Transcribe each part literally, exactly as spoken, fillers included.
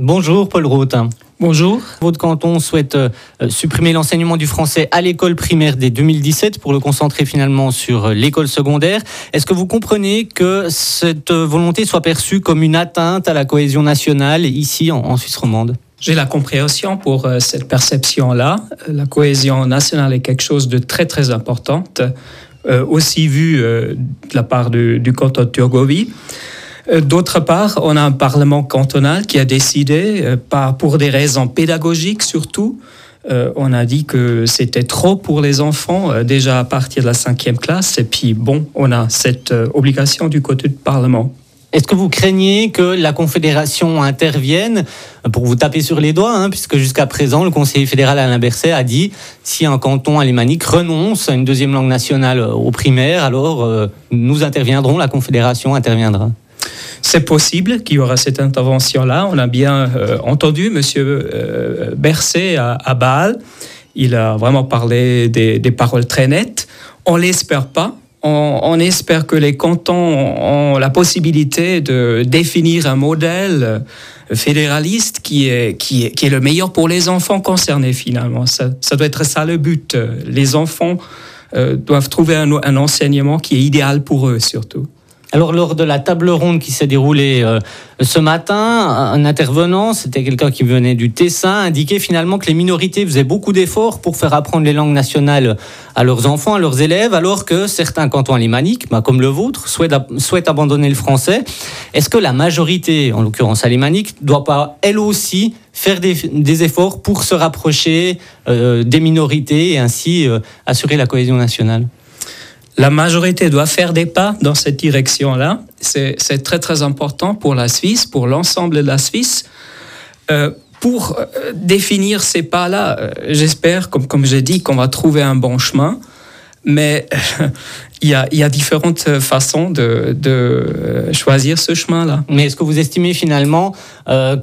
Bonjour Paul Roth. Bonjour. Votre canton souhaite euh, supprimer l'enseignement du français à l'école primaire dès deux mille dix-sept pour le concentrer finalement sur euh, l'école secondaire. Est-ce que vous comprenez que cette euh, volonté soit perçue comme une atteinte à la cohésion nationale ici en, en Suisse romande ? J'ai la compréhension pour euh, cette perception-là. La cohésion nationale est quelque chose de très très importante, euh, aussi vu euh, de la part du, du canton de Thurgovie. D'autre part, on a un parlement cantonal qui a décidé, euh, pas pour des raisons pédagogiques surtout, euh, on a dit que c'était trop pour les enfants, euh, déjà à partir de la cinquième classe, et puis bon, on a cette euh, obligation du côté du Parlement. Est-ce que vous craignez que la Confédération intervienne pour vous taper sur les doigts, hein, puisque jusqu'à présent, le conseiller fédéral Alain Berset a dit si un canton alémanique renonce à une deuxième langue nationale au primaire, alors euh, nous interviendrons, la Confédération interviendra. C'est possible qu'il y aura cette intervention-là. On a bien euh, entendu M. Euh, Berset à, à Bâle. Il a vraiment parlé des, des paroles très nettes. On ne l'espère pas. On, on espère que les cantons ont la possibilité de définir un modèle fédéraliste qui est, qui est, qui est le meilleur pour les enfants concernés finalement. Ça, ça doit être ça le but. Les enfants euh, doivent trouver un, un enseignement qui est idéal pour eux surtout. Alors, lors de la table ronde qui s'est déroulée euh, ce matin, un intervenant, c'était quelqu'un qui venait du Tessin, indiquait finalement que les minorités faisaient beaucoup d'efforts pour faire apprendre les langues nationales à leurs enfants, à leurs élèves, alors que certains cantons alémaniques, bah, comme le vôtre, souhaitent, souhaitent abandonner le français. Est-ce que la majorité, en l'occurrence alémanique, ne doit pas, elle aussi, faire des, des efforts pour se rapprocher euh, des minorités et ainsi euh, assurer la cohésion nationale ? La majorité doit faire des pas dans cette direction-là. C'est, c'est très, très important pour la Suisse, pour l'ensemble de la Suisse. Euh, pour euh, définir ces pas-là, euh, j'espère, comme, comme j'ai dit, qu'on va trouver un bon chemin. Mais euh, il y a, il y a différentes façons de, de choisir ce chemin-là. Mais est-ce que vous estimez finalement euh,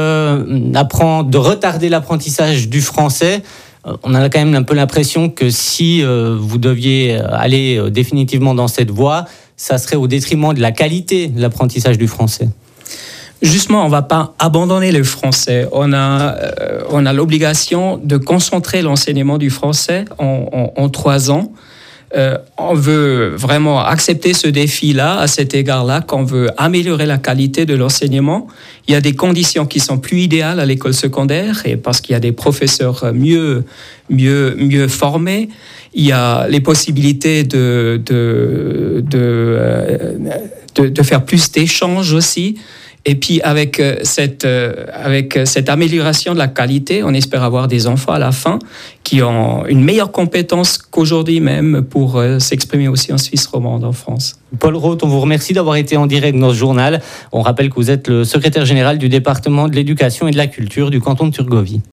que d'apprendre, de retarder l'apprentissage du français, on a quand même un peu l'impression que si euh, vous deviez aller euh, définitivement dans cette voie, ça serait au détriment de la qualité de l'apprentissage du français. Justement, on ne va pas abandonner le français. On a, euh, on a l'obligation de concentrer l'enseignement du français en, en, en trois ans. Euh, on veut vraiment accepter ce défi-là, à cet égard-là, qu'on veut améliorer la qualité de l'enseignement. Il y a des conditions qui sont plus idéales à l'école secondaire, et parce qu'il y a des professeurs mieux, mieux, mieux formés. Il y a les possibilités de, de, de, de, de faire plus d'échanges aussi. Et puis avec cette, avec cette amélioration de la qualité, on espère avoir des enfants à la fin qui ont une meilleure compétence qu'aujourd'hui même pour s'exprimer aussi en Suisse romande, en France. Paul Roth, on vous remercie d'avoir été en direct dans ce journal. On rappelle que vous êtes le secrétaire général du département de l'éducation et de la culture du canton de Thurgovie.